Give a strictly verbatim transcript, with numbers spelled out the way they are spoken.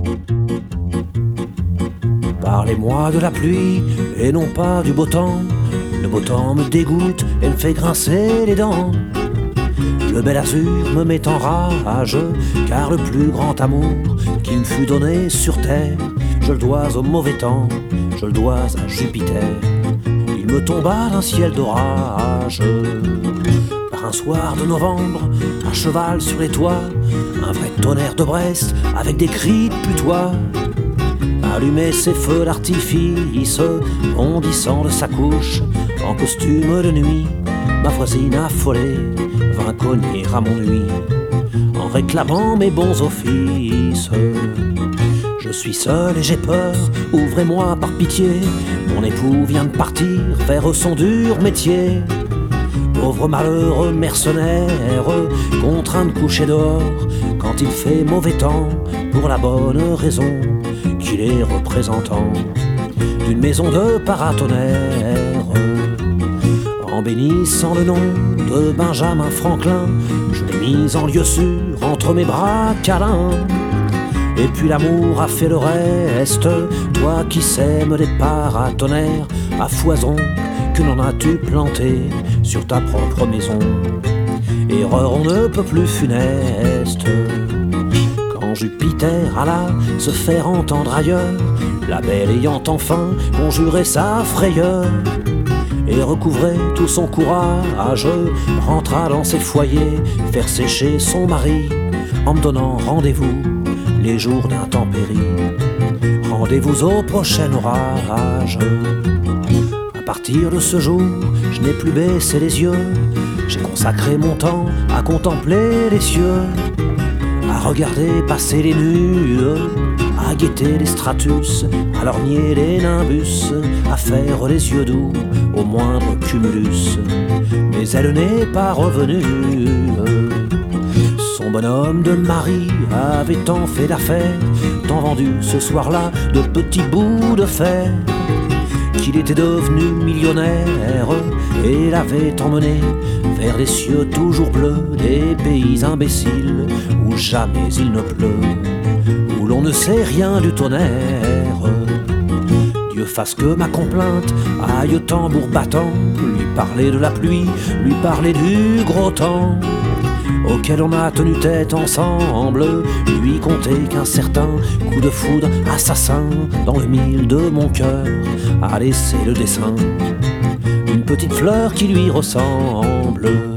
Parlez-moi de la pluie et non pas du beau temps. Le beau temps me dégoûte et me fait grincer les dents. Le bel azur me met en rage, car le plus grand amour qui me fut donné sur terre, je le dois au mauvais temps, je le dois à Jupiter. Il me tomba d'un ciel d'orage, par un soir de novembre, à cheval sur les toits, un vrai tonnerre de Brest avec des cris de putois. Allumait ses feux d'artifice, bondissant de sa couche, en costume de nuit, ma voisine affolée vint cogner à mon nuit, en réclamant mes bons offices. Je suis seul et j'ai peur, ouvrez-moi par pitié, mon époux vient de partir vers son dur métier. Pauvre malheureux mercenaire, contraint de coucher dehors quand il fait mauvais temps, pour la bonne raison qu'il est représentant d'une maison de paratonnerre. En bénissant le nom de Benjamin Franklin, je l'ai mis en lieu sûr entre mes bras câlins. Et puis l'amour a fait le reste, toi qui sèmes des paratonnerres à foison, que n'en as-tu planté sur ta propre maison? Erreur on ne peut plus funeste. Quand Jupiter alla se faire entendre ailleurs, la belle ayant enfin conjuré sa frayeur et recouvrait tout son courage, rentra dans ses foyers faire sécher son mari, en me donnant rendez-vous les jours d'intempéries. Rendez-vous au prochain orage. À partir de ce jour, je n'ai plus baissé les yeux, j'ai consacré mon temps à contempler les cieux, à regarder passer les nues, à guetter les stratus, à lorgner les nimbus, à faire les yeux doux au moindre cumulus. Mais elle n'est pas revenue. Son bonhomme de mari avait tant fait d'affaires, tant vendu ce soir-là de petits bouts de fer, qu'il était devenu millionnaire et l'avait emmené vers les cieux toujours bleus des pays imbéciles où jamais il ne pleut, où l'on ne sait rien du tonnerre. Dieu fasse que ma complainte aille au tambour battant, lui parler de la pluie, lui parler du gros temps auquel on a tenu tête ensemble, lui compter qu'un certain coup de foudre assassin dans le mille de mon cœur a laissé le dessin d'une petite fleur qui lui ressemble.